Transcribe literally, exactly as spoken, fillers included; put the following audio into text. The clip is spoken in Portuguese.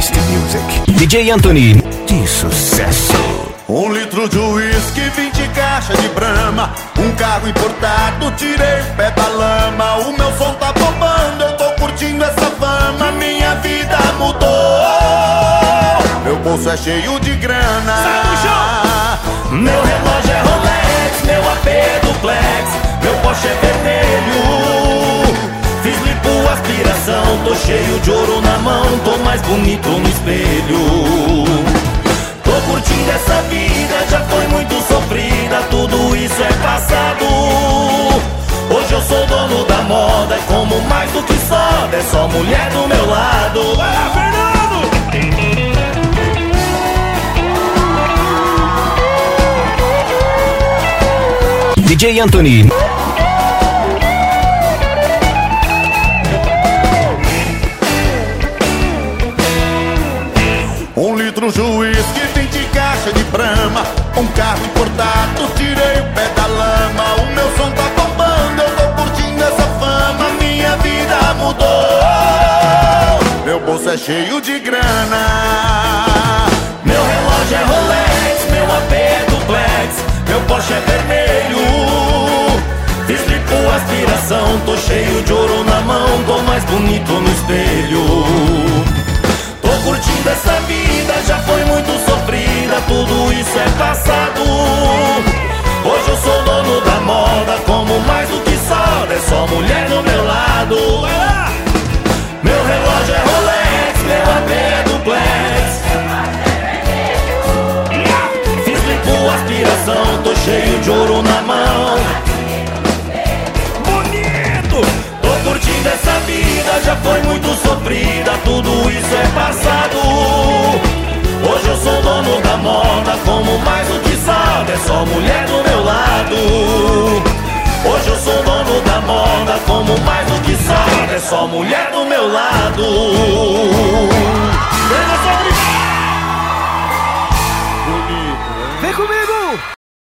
Best Music. D J Anthony, de sucesso. Um litro de uísque, vinte caixas de Brahma, um carro importado, tirei o pé da lama. O meu som tá bombando, eu tô curtindo essa fama. Minha vida mudou, meu bolso é cheio de grana. Meu relógio é Rolex, meu A P é duplex, meu Porsche é vermelho. Fiz lipoaspiração, tô cheio de ouro na mão, tô mais bonito no espelho. Tô curtindo essa vida, já foi muito sofrida, tudo isso é passado. Hoje eu sou dono da moda, como mais do que soda, é só mulher do meu lado. É, Fernando! D J Anthony. Um litro de uísque, vinte caixas de Brahma, um carro importado, tirei o pé da lama. O meu som tá bombando, eu tô curtindo essa fama. Minha vida mudou, meu bolso é cheio de grana. Meu relógio é Rolex, meu A P é duplex, meu Porsche é vermelho. Fiz lipoaspiração, tô cheio de ouro na mão, tô mais bonito no espelho. Tô curtindo essa vida, já foi muito sofrida, tudo isso é passado. Hoje eu sou dono da moda, como mais do que soda, é só mulher do meu lado. Meu relógio é Rolex, meu A P é duplex. Fiz lipoaspiração, tô cheio de ouro na mão. Bonito! Tô curtindo essa vida, já foi muito sofrida, tudo isso é passado. Hoje eu sou dono da moda, como mais do que soda, é só mulher do meu lado. Hoje eu sou dono da moda, como mais do que soda, é só mulher do meu lado. Vem comigo!